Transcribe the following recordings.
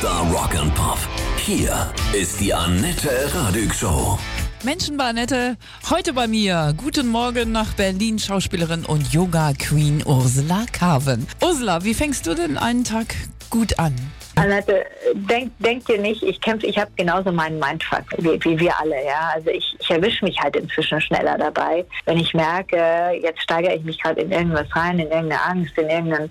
Superstar Rock and Pop. Hier ist die Annette Radig Show. Menschen bei Annette, heute bei mir. Guten Morgen nach Berlin, Schauspielerin und Yoga-Queen Ursula Carven. Ursula, wie fängst du denn einen Tag gut an? Annette, denk dir nicht, ich habe genauso meinen Mindfuck wie wir alle, ja. Also ich erwische mich halt inzwischen schneller dabei, wenn ich merke, jetzt steigere ich mich gerade in irgendwas rein, in irgendeine Angst, in irgendein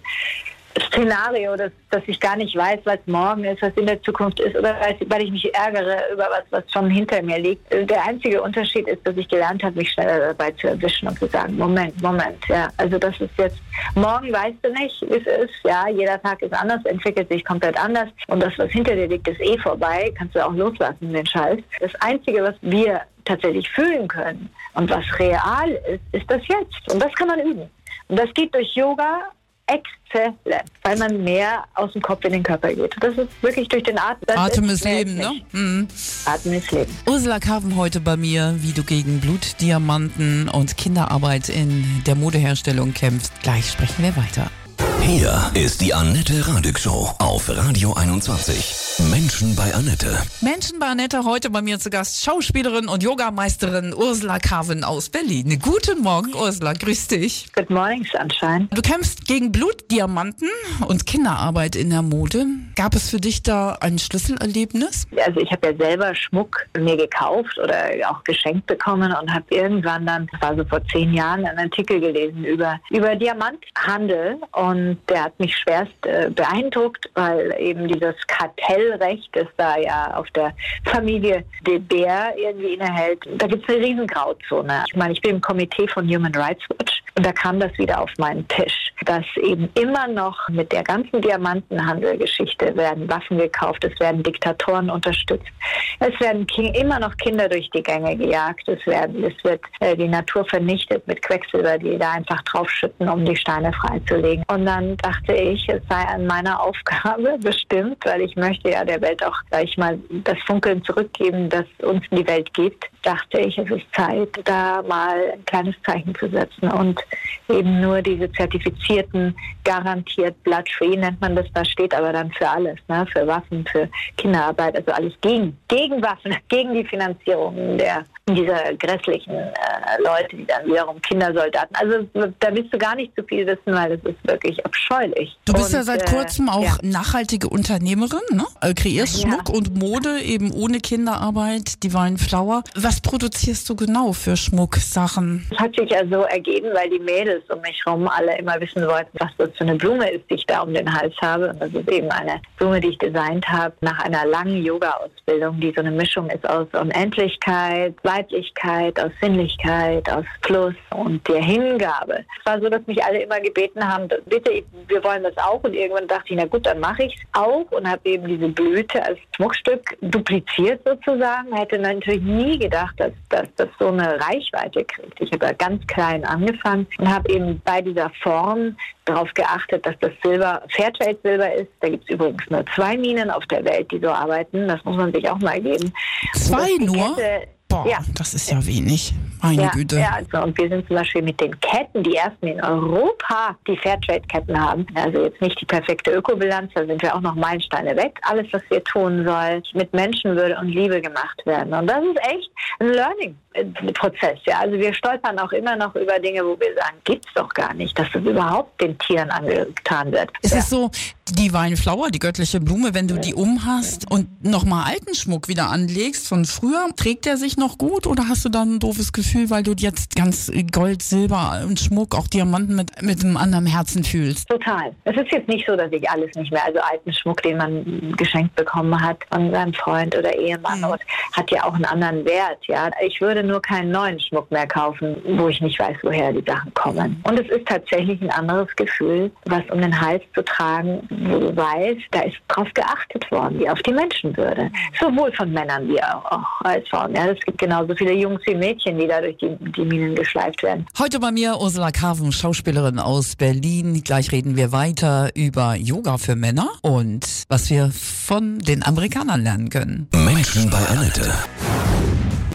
Szenario, dass ich gar nicht weiß, was morgen ist, was in der Zukunft ist, oder weil ich mich ärgere über was schon hinter mir liegt. Der einzige Unterschied ist, dass ich gelernt habe, mich schneller dabei zu erwischen und zu sagen, Moment, ja, also das ist jetzt, morgen weißt du nicht, wie es ist, ja, jeder Tag ist anders, entwickelt sich komplett anders und das, was hinter dir liegt, ist eh vorbei, kannst du auch loslassen, den Scheiß. Das Einzige, was wir tatsächlich fühlen können und was real ist das Jetzt und das kann man üben. Und das geht durch Yoga, exzellent, weil man mehr aus dem Kopf in den Körper geht. Das ist wirklich durch den Atem. Atem ist Leben, ne? Mhm. Atem ist Leben. Ursula Carven heute bei mir, wie du gegen Blutdiamanten und Kinderarbeit in der Modeherstellung kämpfst. Gleich sprechen wir weiter. Hier ist die Annette Radig Show auf Radio 21. Menschen bei Annette. Menschen bei Annette, heute bei mir zu Gast Schauspielerin und Yogameisterin Ursula Carven aus Berlin. Guten Morgen, Ursula, grüß dich. Good morning, Sunshine. Du kämpfst gegen Blutdiamanten und Kinderarbeit in der Mode. Gab es für dich da ein Schlüsselerlebnis? Also ich habe ja selber Schmuck mir gekauft oder auch geschenkt bekommen und habe irgendwann dann, das war so vor 10 Jahren, einen Artikel gelesen über Diamanthandel und der hat mich schwerst beeindruckt, weil eben dieses Kartellrecht, das da ja auf der Familie de Beer irgendwie innehält, da gibt es eine riesen Grauzone. Ich meine, ich bin im Komitee von Human Rights Watch und da kam das wieder auf meinen Tisch, dass eben immer noch mit der ganzen Diamantenhandelgeschichte werden Waffen gekauft, es werden Diktatoren unterstützt, es werden immer noch Kinder durch die Gänge gejagt, es wird die Natur vernichtet mit Quecksilber, die da einfach draufschütten, um die Steine freizulegen. Und dann dachte ich, es sei an meiner Aufgabe bestimmt, weil ich möchte ja der Welt auch, sag ich mal, das Funkeln zurückgeben, das uns in die Welt gibt, dachte ich, es ist Zeit, da mal ein kleines Zeichen zu setzen und eben nur diese zertifizierten, garantiert blood-free nennt man das, da steht aber dann für alles, ne? Für Waffen, für Kinderarbeit, also alles gegen Waffen, gegen die Finanzierung dieser grässlichen Leute, die dann wiederum Kindersoldaten, also da willst du gar nicht zu viel wissen, weil das ist wirklich abscheulich. Du bist ja seit kurzem auch nachhaltige Unternehmerin, ne? Kreierst Schmuck und Mode eben ohne Kinderarbeit, Divine Flower. Was produzierst du genau für Schmucksachen? Das hat sich ja so ergeben, weil die Mädels um mich herum alle immer wissen wollten, was das für eine Blume ist, die ich da um den Hals habe. Und das ist eben eine Blume, die ich designt habe nach einer langen Yoga-Ausbildung, die so eine Mischung ist aus Unendlichkeit, Weiblichkeit, aus Sinnlichkeit, aus Fluss und der Hingabe. Es war so, dass mich alle immer gebeten haben, bitte, wir wollen das auch. Und irgendwann dachte ich, na gut, dann mache ich es auch und habe eben diese Blüte als Schmuckstück dupliziert sozusagen. Hätte natürlich nie gedacht, dass das so eine Reichweite kriegt. Ich habe ja ganz klein angefangen und habe eben bei dieser Form darauf geachtet, dass das Silber Fairtrade-Silber ist. Da gibt es übrigens nur 2 Minen auf der Welt, die so arbeiten. Das muss man sich auch mal geben. 2 nur? Boah, ja. Das ist ja wenig. Meine Güte. Ja, also, und wir sind zum Beispiel mit den Ketten die ersten in Europa, die Fairtrade-Ketten haben. Also jetzt nicht die perfekte Ökobilanz, da sind wir auch noch Meilensteine weg. Alles, was wir tun soll, mit Menschenwürde und Liebe gemacht werden. Und das ist echt ein Learning-Prozess. Ja. Also wir stolpern auch immer noch über Dinge, wo wir sagen, gibt's doch gar nicht, dass das überhaupt den Tieren angetan wird. Es ist so, die Divine Flower, die göttliche Blume, wenn du die umhast und nochmal alten Schmuck wieder anlegst von früher, trägt der sich noch gut oder hast du dann ein doofes Gefühl, weil du jetzt ganz Gold, Silber und Schmuck, auch Diamanten mit einem anderen Herzen fühlst? Total. Es ist jetzt nicht so, dass ich alles nicht mehr, also alten Schmuck, den man geschenkt bekommen hat von seinem Freund oder Ehemann, und hat ja auch einen anderen Wert. Ja, ich würde nur keinen neuen Schmuck mehr kaufen, wo ich nicht weiß, woher die Sachen kommen. Und es ist tatsächlich ein anderes Gefühl, was um den Hals zu tragen, wo du weißt, da ist drauf geachtet worden, wie auf die Menschenwürde. Sowohl von Männern wie auch als Frauen. Ja, es gibt genauso viele Jungs wie Mädchen, die da durch die Minen geschleift werden. Heute bei mir Ursula Carven, Schauspielerin aus Berlin. Gleich reden wir weiter über Yoga für Männer und was wir von den Amerikanern lernen können. Menschen bei Annette.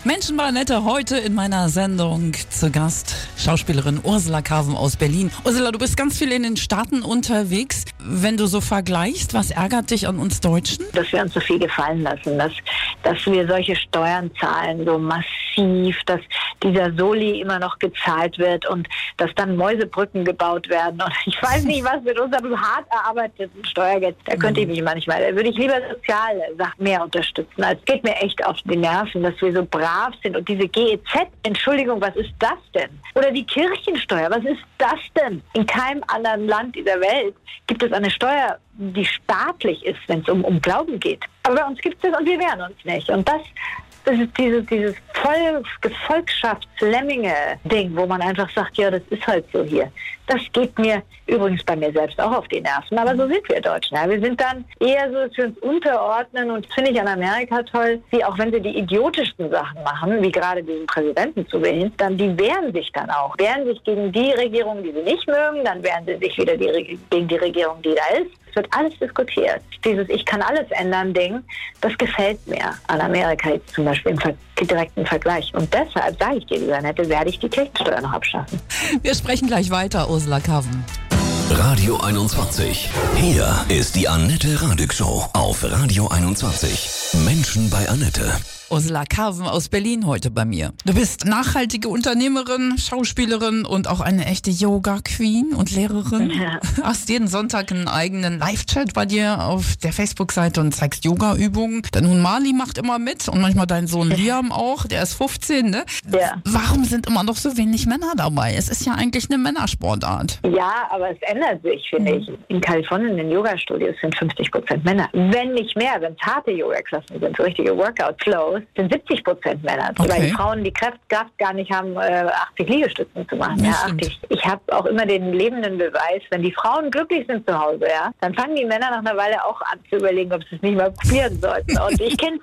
Menschen bei Annette, heute in meiner Sendung zu Gast Schauspielerin Ursula Carven aus Berlin. Ursula, du bist ganz viel in den Staaten unterwegs. Wenn du so vergleichst, was ärgert dich an uns Deutschen? Dass wir uns so viel gefallen lassen, dass wir solche Steuern zahlen, so massiv, dass dieser Soli immer noch gezahlt wird und dass dann Mäusebrücken gebaut werden. Und ich weiß nicht, was mit unserem hart erarbeiteten Steuergeld, da könnte ich mich manchmal, da würde ich lieber soziale Sachen mehr unterstützen. Es geht mir echt auf die Nerven, dass wir so brav sind. Und diese GEZ, Entschuldigung, was ist das denn? Oder die Kirchensteuer, was ist das denn? In keinem anderen Land dieser Welt gibt es eine Steuer, die staatlich ist, wenn es um Glauben geht. Aber bei uns gibt es das und wir wehren uns nicht. Und das ist dieses Gefolgschafts-Lemminge-Ding, wo man einfach sagt, ja, das ist halt so hier. Das geht mir übrigens bei mir selbst auch auf die Nerven. Aber so sind wir Deutschen. Ja. Wir sind dann eher so, dass wir uns unterordnen. Und das finde ich an Amerika toll, wie auch wenn sie die idiotischsten Sachen machen, wie gerade diesen Präsidenten zu wählen, dann die wehren sich dann auch. Wehren sich gegen die Regierung, die sie nicht mögen, dann wehren sie sich wieder gegen die Regierung, die da ist. Es wird alles diskutiert. Dieses Ich kann alles ändern Ding, das gefällt mir an Amerika jetzt zum Beispiel im direkten Vergleich. Und deshalb sage ich dir, lieber Annette, werde ich die Kirchensteuer noch abschaffen. Wir sprechen gleich weiter, Ursula Carven. Radio 21. Hier ist die Annette Radig Show auf Radio 21. Menschen bei Annette. Ursula Carven aus Berlin heute bei mir. Du bist nachhaltige Unternehmerin, Schauspielerin und auch eine echte Yoga-Queen und Lehrerin. Ja. Hast jeden Sonntag einen eigenen Live-Chat bei dir auf der Facebook-Seite und zeigst Yoga-Übungen. Dein Hund Mali macht immer mit und manchmal dein Sohn Liam auch, der ist 15, ne? Ja. Warum sind immer noch so wenig Männer dabei? Es ist ja eigentlich eine Männersportart. Ja, aber es ändert sich, finde ich. In Kalifornien in den Yoga-Studios sind 50% Männer. Wenn nicht mehr, wenn es harte Yoga-Klassen sind, so richtige Workout-Flows, sind 70% Männer. Okay. Weil die Frauen die Kraft gar nicht haben, 80 Liegestützen zu machen. Ja, Ja, 80. Ich habe auch immer den lebenden Beweis, wenn die Frauen glücklich sind zu Hause, ja, dann fangen die Männer nach einer Weile auch an zu überlegen, ob sie es nicht mal probieren sollten. Und ich kenne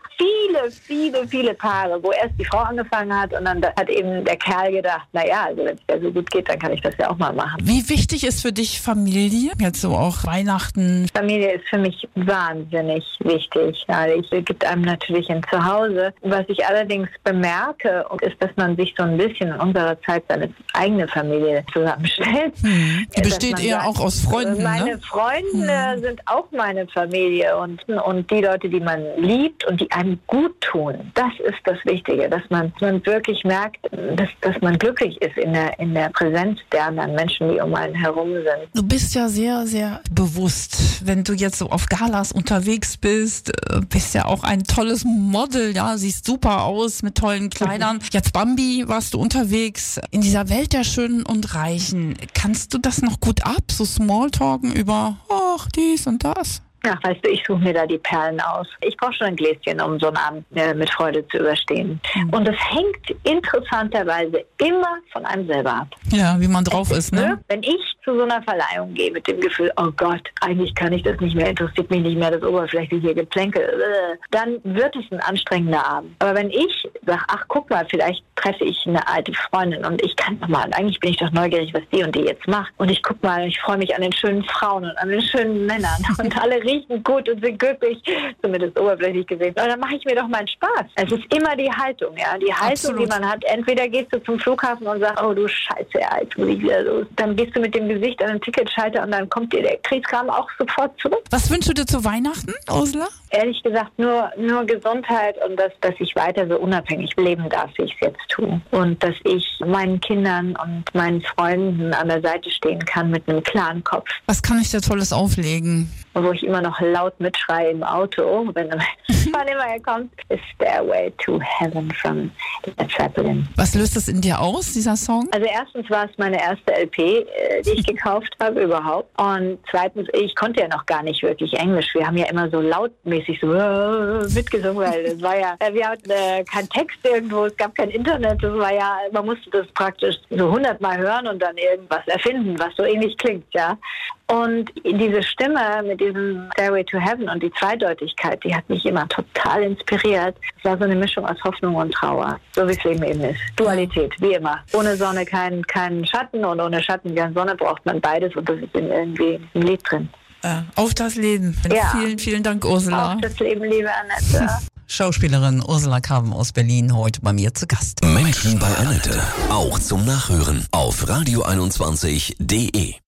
viele Paare, wo erst die Frau angefangen hat und dann hat eben der Kerl gedacht, naja, also wenn es ja so gut geht, dann kann ich das ja auch mal machen. Wie wichtig ist für dich Familie? Jetzt so auch Weihnachten. Familie ist für mich wahnsinnig wichtig. Ja, es gibt einem natürlich ein Zuhause. Was ich allerdings bemerke, ist, dass man sich so ein bisschen in unserer Zeit seine eigene Familie zusammenstellt. Die besteht eher sagt, auch aus Freunden, meine ne? Freunde sind auch meine Familie und die Leute, die man liebt und die einem gut tun. Das ist das Wichtige, dass man wirklich merkt, dass man glücklich ist in der Präsenz der anderen Menschen, die um einen herum sind. Du bist ja sehr, sehr bewusst, wenn du jetzt so auf Galas unterwegs bist ja auch ein tolles Model, ja, siehst super aus mit tollen Kleidern. Jetzt Bambi warst du unterwegs in dieser Welt der Schönen und Reichen. Kannst du das noch gut ab, so Smalltalken über, ach, dies und das? Ach, weißt du, ich suche mir da die Perlen aus. Ich brauche schon ein Gläschen, um so einen Abend mit Freude zu überstehen. Und das hängt interessanterweise immer von einem selber ab. Ja, wie man drauf ist, ne? Wenn ich zu so einer Verleihung gehe mit dem Gefühl, oh Gott, eigentlich kann ich das nicht mehr, interessiert mich nicht mehr das oberflächliche Geplänkel, dann wird es ein anstrengender Abend. Aber wenn ich sage, ach guck mal, vielleicht treffe ich eine alte Freundin und ich kann doch mal, eigentlich bin ich doch neugierig, was die und die jetzt macht. Und ich guck mal, ich freue mich an den schönen Frauen und an den schönen Männern und alle riechen gut und sind glücklich, zumindest oberflächlich gesehen. Und dann mache ich mir doch meinen Spaß. Es ist immer die Haltung, ja. Die Haltung, Absolut. Die man hat. Entweder gehst du zum Flughafen und sagst, oh du Scheiße, ja, jetzt muss ich wieder los. Dann gehst du mit dem Gesicht an den Ticketschalter und dann kommt dir der Kriegskram auch sofort zurück. Was wünschst du dir zu Weihnachten, Ursula? Ehrlich gesagt, nur Gesundheit und dass ich weiter so unabhängig leben darf, wie ich es jetzt tue. Und dass ich meinen Kindern und meinen Freunden an der Seite stehen kann mit einem klaren Kopf. Was kann ich dir Tolles auflegen? Wo ich immer noch laut mitschreie im Auto, wenn wann immer er kommt, ist Stairway to Heaven von Led Zeppelin. Was löst das in dir aus, dieser Song? Also erstens war es meine erste LP, die ich gekauft habe überhaupt. Und zweitens, ich konnte ja noch gar nicht wirklich Englisch. Wir haben ja immer so lautmäßig so mitgesungen, weil es war ja, wir hatten keinen Text irgendwo, es gab kein Internet, das war ja, man musste das praktisch so 100-mal hören und dann irgendwas erfinden, was so ähnlich klingt, ja. Und diese Stimme mit diesem Stairway to Heaven und die Zweideutigkeit, die hat mich immer total inspiriert. Es war so eine Mischung aus Hoffnung und Trauer, so wie es Leben eben ist. Dualität, wie immer. Ohne Sonne kein Schatten und ohne Schatten keine Sonne, braucht man beides und das ist irgendwie im Lied drin. Auf das Leben. Ja. Vielen, vielen Dank, Ursula. Auf das Leben, liebe Annette. Schauspielerin Ursula Carven aus Berlin heute bei mir zu Gast. Menschen bei Annette. Auch zum Nachhören auf radio21.de.